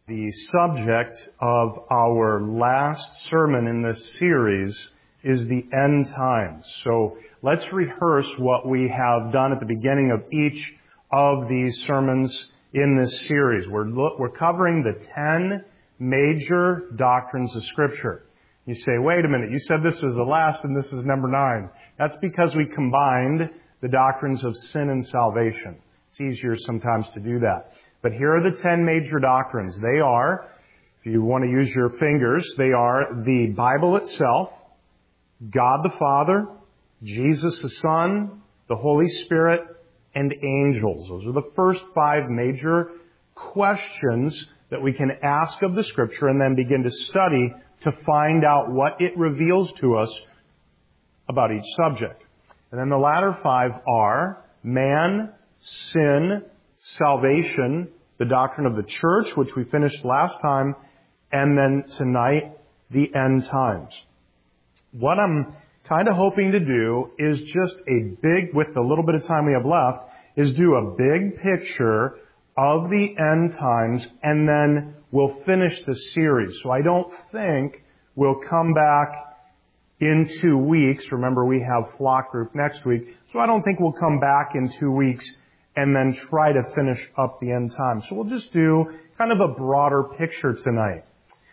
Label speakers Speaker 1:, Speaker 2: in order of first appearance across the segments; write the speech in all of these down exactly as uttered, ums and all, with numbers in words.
Speaker 1: The subject of our last sermon in this series is the end times. So let's rehearse what we have done at the beginning of each of these sermons in this series. We're, lo- we're covering the ten major doctrines of Scripture. You say, wait a minute, you said this was the last and this is number nine. That's because we combined the doctrines of sin and salvation. It's easier sometimes to do that. But here are the ten major doctrines. They are, if you want to use your fingers, they are the Bible itself, God the Father, Jesus the Son, the Holy Spirit, and angels. Those are the first five major questions that we can ask of the Scripture and then begin to study to find out what it reveals to us about each subject. And then the latter five are man, sin, salvation, the doctrine of the church, which we finished last time, and then tonight, the end times. What I'm kind of hoping to do is just a big, with the little bit of time we have left, is do a big picture of the end times, and then we'll finish the series. So I don't think we'll come back in two weeks. Remember, we have flock group next week. So I don't think we'll come back in two weeks and then try to finish up the end time. So we'll just do kind of a broader picture tonight.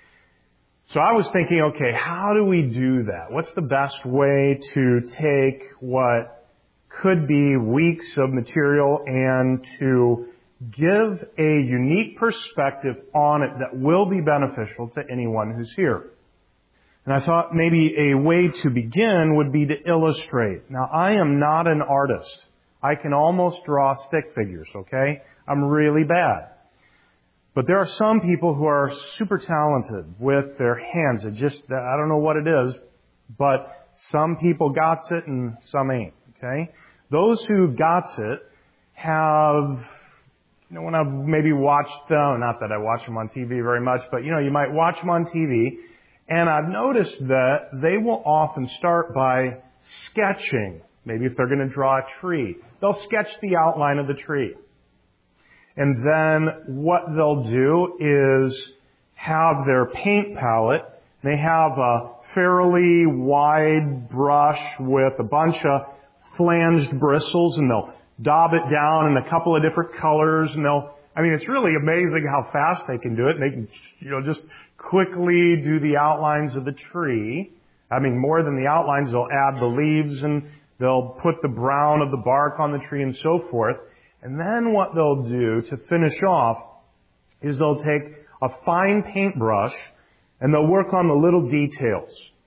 Speaker 1: So I was thinking, okay, how do we do that? What's the best way to take what could be weeks of material and to give a unique perspective on it that will be beneficial to anyone who's here? And I thought maybe a way to begin would be to illustrate. Now, I am not an artist. I can almost draw stick figures, okay? I'm really bad. But there are some people who are super talented with their hands. It just, I don't know what it is, but some people got it and some ain't, okay? Those who got it have, you know, when I've maybe watched them, not that I watch them on T V very much, but, you know, you might watch them on T V, and I've noticed that they will often start by sketching. Maybe if they're going to draw a tree, they'll sketch the outline of the tree. And then what they'll do is have their paint palette. They have a fairly wide brush with a bunch of flanged bristles, and they'll daub it down in a couple of different colors, and they'll, I mean, it's really amazing how fast they can do it. They can, you know, just quickly do the outlines of the tree. I mean, more than the outlines, they'll add the leaves and they'll put the brown of the bark on the tree and so forth. And then what they'll do to finish off is they'll take a fine paintbrush and they'll work on the little details.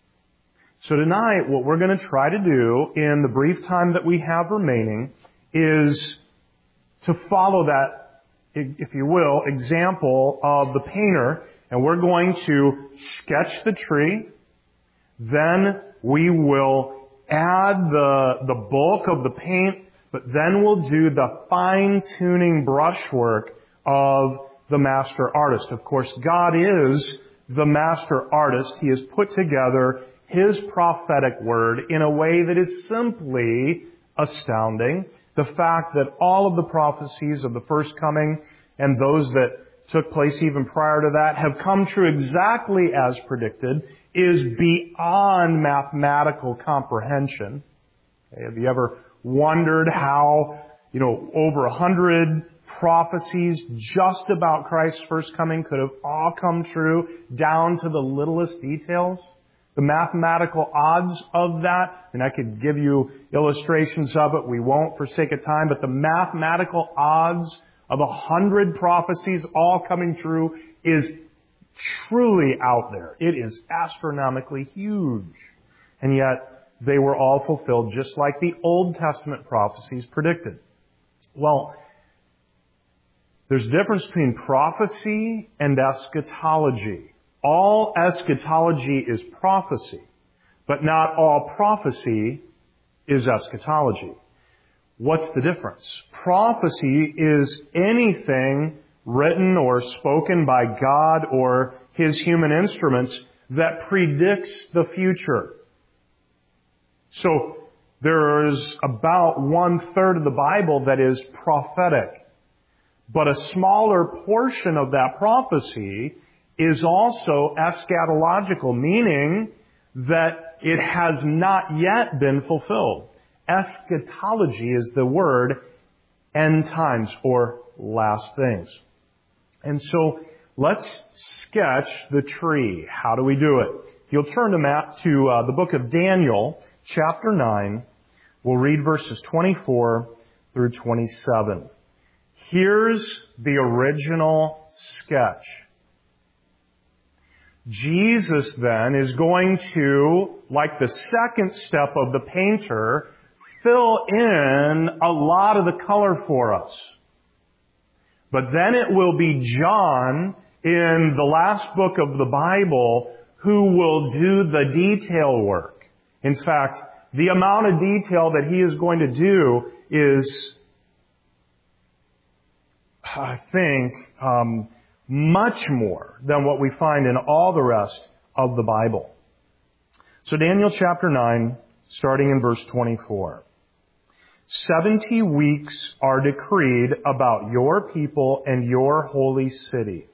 Speaker 1: So tonight, what we're going to try to do in the brief time that we have remaining is to follow that, if you will, example of the painter. And we're going to sketch the tree. Then we will add the, the bulk of the paint, but then we'll do the fine-tuning brushwork of the master artist. Of course, God is the master artist. He has put together His prophetic word in a way that is simply astounding. The fact that all of the prophecies of the first coming and those that took place even prior to that have come true exactly as predicted is beyond mathematical comprehension. Okay, have you ever wondered how, you know, over a hundred prophecies just about Christ's first coming could have all come true down to the littlest details? The mathematical odds of that, and I could give you illustrations of it, we won't for sake of time, but the mathematical odds of a hundred prophecies all coming true is truly out there. It is astronomically huge. And yet, they were all fulfilled just like the Old Testament prophecies predicted. Well, there's a difference between prophecy and eschatology. All eschatology is prophecy, but not all prophecy is eschatology. What's the difference? Prophecy is anything written or spoken by God or His human instruments that predicts the future. So there is about one third of the Bible that is prophetic. But a smaller portion of that prophecy is also eschatological, meaning that it has not yet been fulfilled. Eschatology is the word end times or last things. And so let's sketch the tree. How do we do it? If you'll turn to, Matt, to uh, the book of Daniel, chapter nine, we'll read verses twenty-four through twenty-seven. Here's the original sketch. Jesus then is going to, like the second step of the painter, fill in a lot of the color for us. But then it will be John in the last book of the Bible who will do the detail work. In fact, the amount of detail that he is going to do is, I think, um, much more than what we find in all the rest of the Bible. So Daniel chapter nine, starting in verse twenty-four. Seventy weeks are decreed about your people and your holy city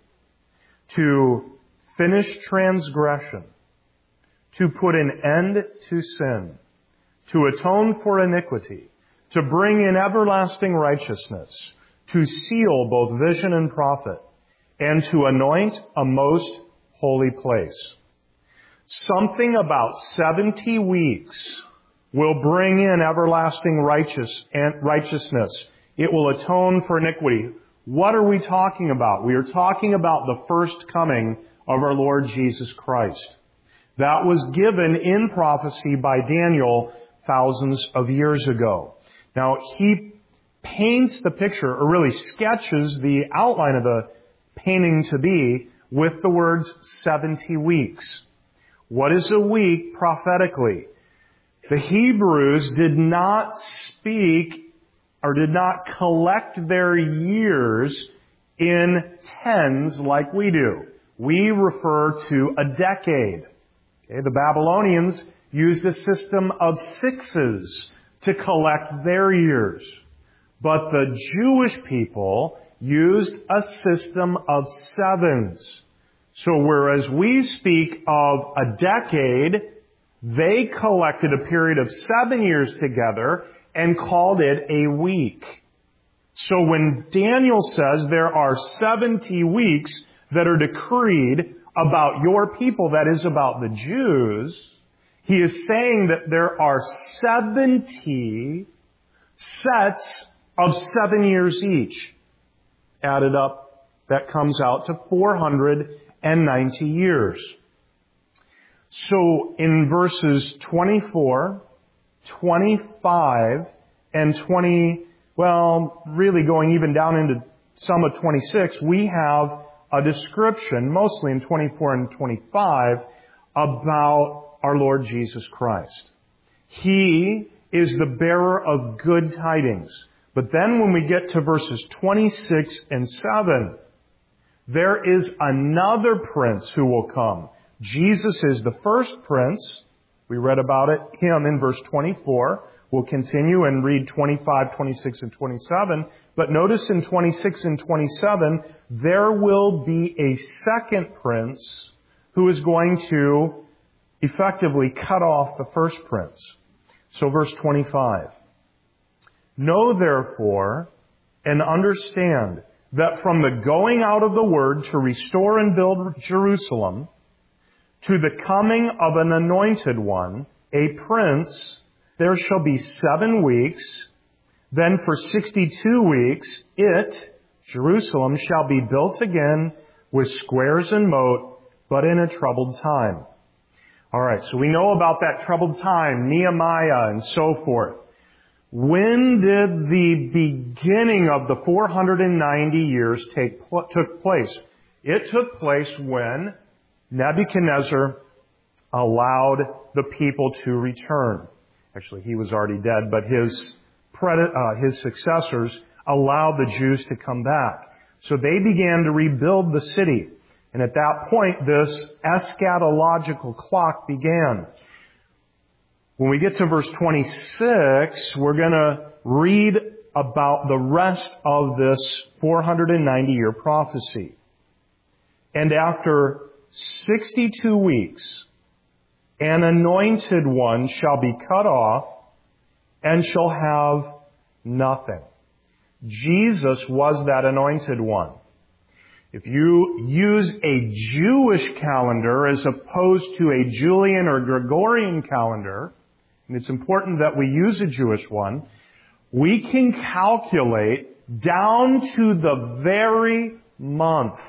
Speaker 1: to finish transgression, to put an end to sin, to atone for iniquity, to bring in everlasting righteousness, to seal both vision and prophet, and to anoint a most holy place. Something about seventy weeks will bring in everlasting righteous and righteousness. It will atone for iniquity. What are we talking about? We are talking about the first coming of our Lord Jesus Christ. That was given in prophecy by Daniel thousands of years ago. Now, he paints the picture, or really sketches the outline of the painting to be with the words seventy weeks. What is a week prophetically? The Hebrews did not speak or did not collect their years in tens like we do. We refer to a decade. Okay, the Babylonians used a system of sixes to collect their years. But the Jewish people used a system of sevens. So whereas we speak of a decade, they collected a period of seven years together and called it a week. So when Daniel says there are seventy weeks that are decreed about your people, that is about the Jews, he is saying that there are seventy sets of seven years each. Added up, that comes out to four hundred ninety years. So in verses twenty-four, twenty-five, and twenty, well, really going even down into some of twenty-six, we have a description, mostly in twenty-four and twenty-five, about our Lord Jesus Christ. He is the bearer of good tidings. But then when we get to verses twenty-six and seven, there is another prince who will come. Jesus is the first prince. We read about it, him in verse twenty-four. We'll continue and read twenty-five, twenty-six, and twenty-seven. But notice in twenty-six and twenty-seven, there will be a second prince who is going to effectively cut off the first prince. So verse twenty-five. Know therefore and understand that from the going out of the word to restore and build Jerusalem to the coming of an anointed one, a prince, there shall be seven weeks. Then for sixty-two weeks, it, Jerusalem, shall be built again with squares and moat, but in a troubled time. All right, so we know about that troubled time, Nehemiah and so forth. When did the beginning of the four hundred ninety years take took place? It took place when Nebuchadnezzar allowed the people to return. Actually, he was already dead, but his pred- uh, his successors allowed the Jews to come back. So they began to rebuild the city. And at that point, this eschatological clock began. When we get to verse twenty-six, we're going to read about the rest of this four hundred ninety year prophecy. And after sixty-two weeks, an anointed one shall be cut off and shall have nothing. Jesus was that anointed one. If you use a Jewish calendar as opposed to a Julian or Gregorian calendar, and it's important that we use a Jewish one, we can calculate down to the very month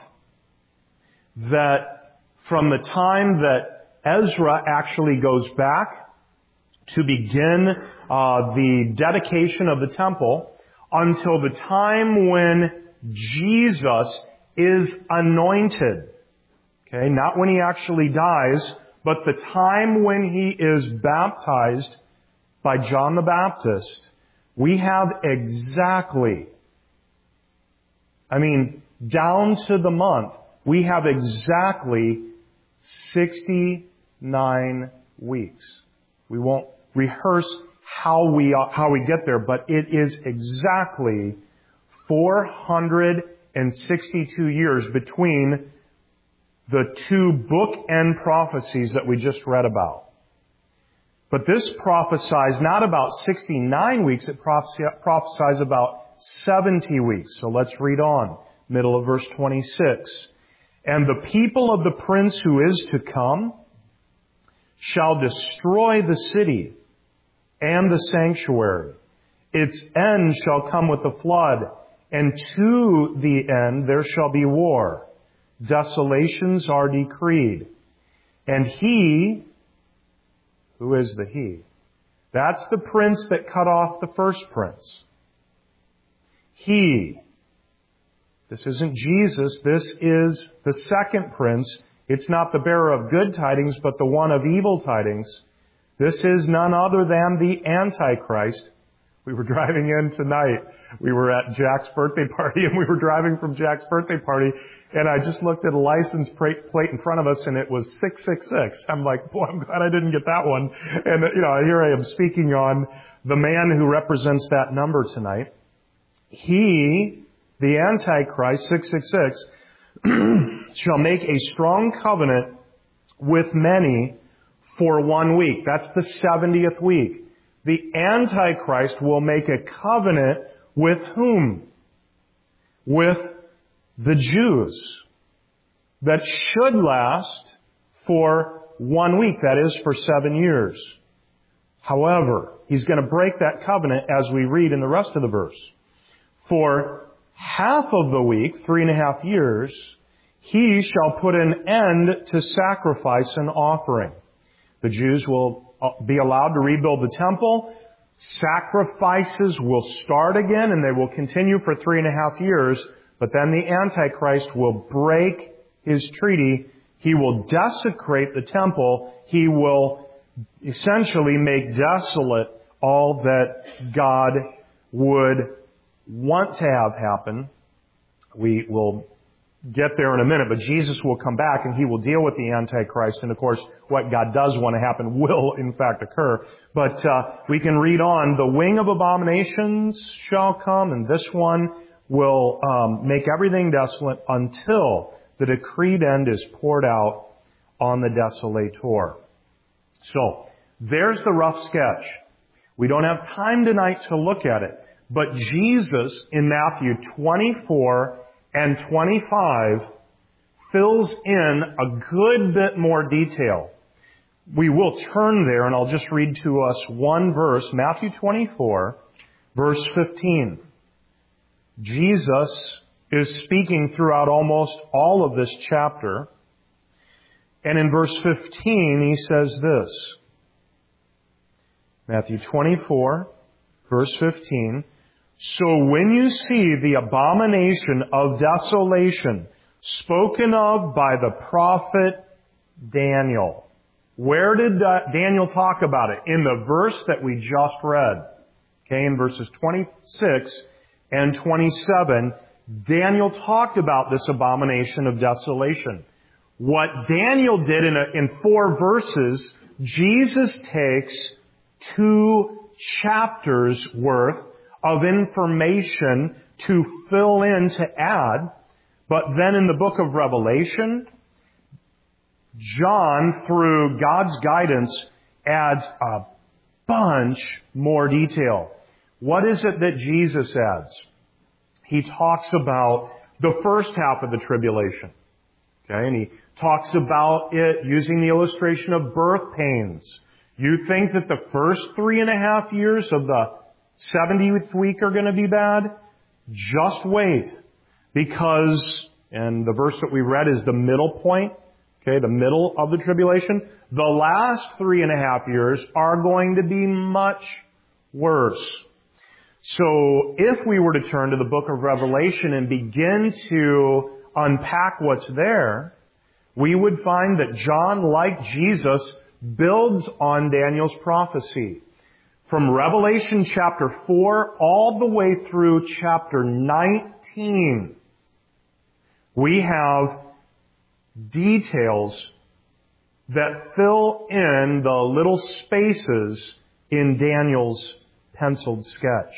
Speaker 1: that from the time that Ezra actually goes back to begin uh, the dedication of the temple until the time when Jesus is anointed. Okay, not when he actually dies, but the time when he is baptized by John the Baptist. We have exactly, I mean, down to the month, we have exactly sixty-nine weeks. We won't rehearse how we how we get there, but it is exactly four hundred sixty-two years between the two bookend prophecies that we just read about. But this prophesies not about sixty-nine weeks, it prophesies about seventy weeks. So let's read on. Middle of verse twenty-six. And the people of the prince who is to come shall destroy the city and the sanctuary. Its end shall come with the flood, and to the end there shall be war. Desolations are decreed. And he, who is the he? That's the prince that cut off the first prince. He, this isn't Jesus, this is the second prince. It's not the bearer of good tidings, but the one of evil tidings. This is none other than the Antichrist. We were driving in tonight. We were at Jack's birthday party, and we were driving from Jack's birthday party, and I just looked at a license plate in front of us, and it was six six six. I'm like, boy, I'm glad I didn't get that one. And, you know, here I am speaking on the man who represents that number tonight. He, the Antichrist, six six six, shall make a strong covenant with many for one week. That's the seventieth week. The Antichrist will make a covenant with whom? With the Jews. That should last for one week. That is for seven years. However, he's going to break that covenant as we read in the rest of the verse. For half of the week, three and a half years, he shall put an end to sacrifice and offering. The Jews will be allowed to rebuild the temple. Sacrifices will start again, and they will continue for three and a half years. But then the Antichrist will break his treaty. He will desecrate the temple. He will essentially make desolate all that God would want to have happen. We will get there in a minute, but Jesus will come back and he will deal with the Antichrist. And of course, what God does want to happen will in fact occur. But uh, we can read on. The wing of abominations shall come, and this one will um, make everything desolate until the decreed end is poured out on the desolator. So, there's the rough sketch. We don't have time tonight to look at it. But Jesus, in Matthew twenty-four and twenty-five, fills in a good bit more detail. We will turn there, and I'll just read to us one verse, Matthew twenty-four, verse fifteen. Jesus is speaking throughout almost all of this chapter. And in verse fifteen, he says this. Matthew twenty-four, verse fifteen. So when you see the abomination of desolation spoken of by the prophet Daniel. Where did Daniel talk about it? In the verse that we just read. Okay, in verses twenty-six and twenty-seven, Daniel talked about this abomination of desolation. What Daniel did in, a, in four verses, Jesus takes two chapters worth of information to fill in, to add. But then in the book of Revelation, John, through God's guidance, adds a bunch more detail. What is it that Jesus adds? He talks about the first half of the tribulation. Okay, and he talks about it using the illustration of birth pains. You think that the first three and a half years of the seventieth week are going to be bad? Just wait. Because, and the verse that we read is the middle point, okay, the middle of the tribulation. The last three and a half years are going to be much worse. So if we were to turn to the book of Revelation and begin to unpack what's there, we would find that John, like Jesus, builds on Daniel's prophecy. From Revelation chapter four all the way through chapter nineteen, we have details that fill in the little spaces in Daniel's penciled sketch.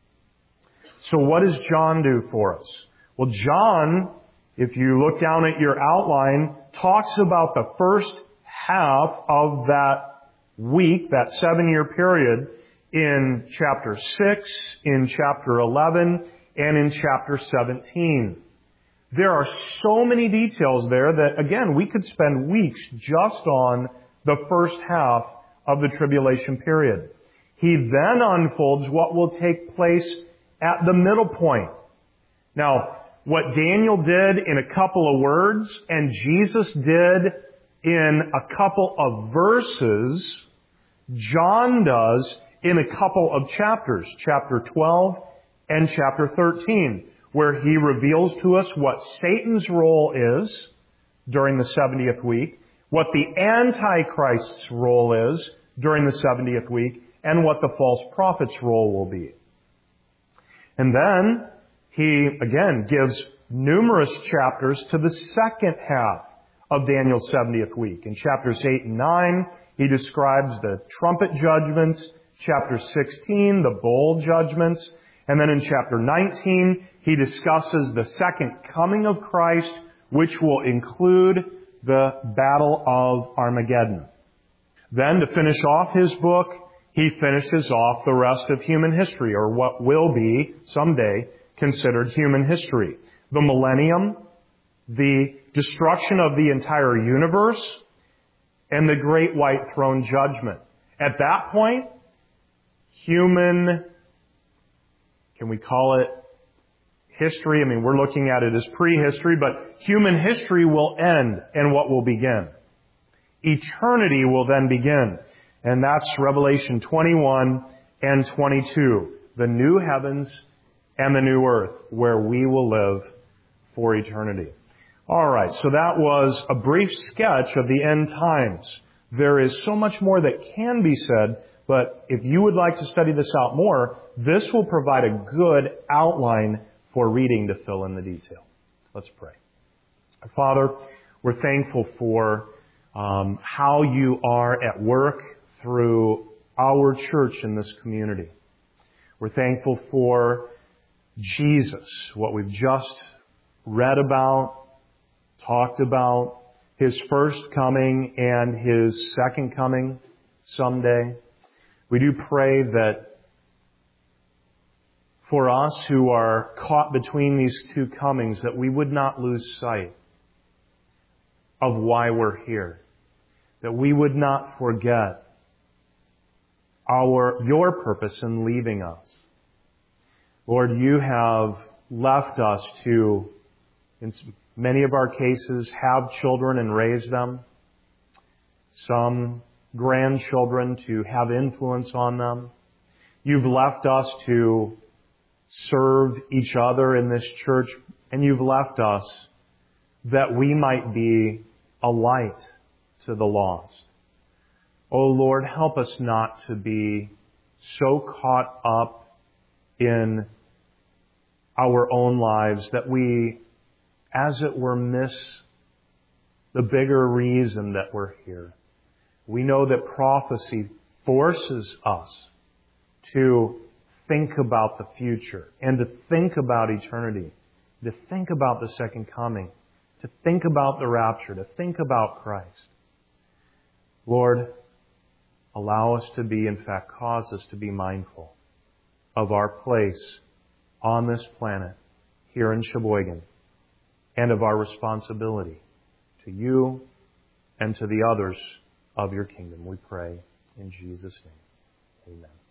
Speaker 1: So what does John do for us? Well, John, if you look down at your outline, talks about the first half of that week, that seven-year period, in chapter six, in chapter eleven, and in chapter seventeen. There are so many details there that, again, we could spend weeks just on the first half of the tribulation period. He then unfolds what will take place at the middle point. Now, what Daniel did in a couple of words and Jesus did in a couple of verses, John does in a couple of chapters, chapter twelve and chapter thirteen, where he reveals to us what Satan's role is during the seventieth week, what the Antichrist's role is during the seventieth week, and what the false prophet's role will be. And then he, again, gives numerous chapters to the second half of Daniel's seventieth week. In chapters eight and nine, he describes the trumpet judgments. Chapter sixteen, the bowl judgments. And then in chapter nineteen, he discusses the second coming of Christ, which will include the Battle of Armageddon. Then, to finish off his book, he finishes off the rest of human history, or what will be someday considered human history. The millennium, the destruction of the entire universe, and the great white throne judgment. At that point, human, can we call it history? I mean, we're looking at it as prehistory, but human history will end, and what will begin? Eternity will then begin. And that's Revelation twenty-one and twenty-two. The new heavens and the new earth, where we will live for eternity. All right, so that was a brief sketch of the end times. There is so much more that can be said, but if you would like to study this out more, this will provide a good outline for reading to fill in the detail. Let's pray. Father, we're thankful for um, how you are at work through our church in this community. We're thankful for Jesus, what we've just read about, talked about, His first coming and His second coming someday. We do pray that for us who are caught between these two comings, that we would not lose sight of why we're here. That we would not forget our, your purpose in leaving us. Lord, you have left us to, in many of our cases, have children and raise them. Some grandchildren to have influence on them. You've left us to serve each other in this church, and you've left us that we might be a light to the lost. Oh Lord, help us not to be so caught up in our own lives that we, as it were, miss the bigger reason that we're here. We know that prophecy forces us to think about the future and to think about eternity, to think about the second coming, to think about the rapture, to think about Christ. Lord, allow us to be, in fact, cause us to be mindful of our place on this planet here in Sheboygan and of our responsibility to you and to the others of your kingdom. We pray in Jesus' name. Amen.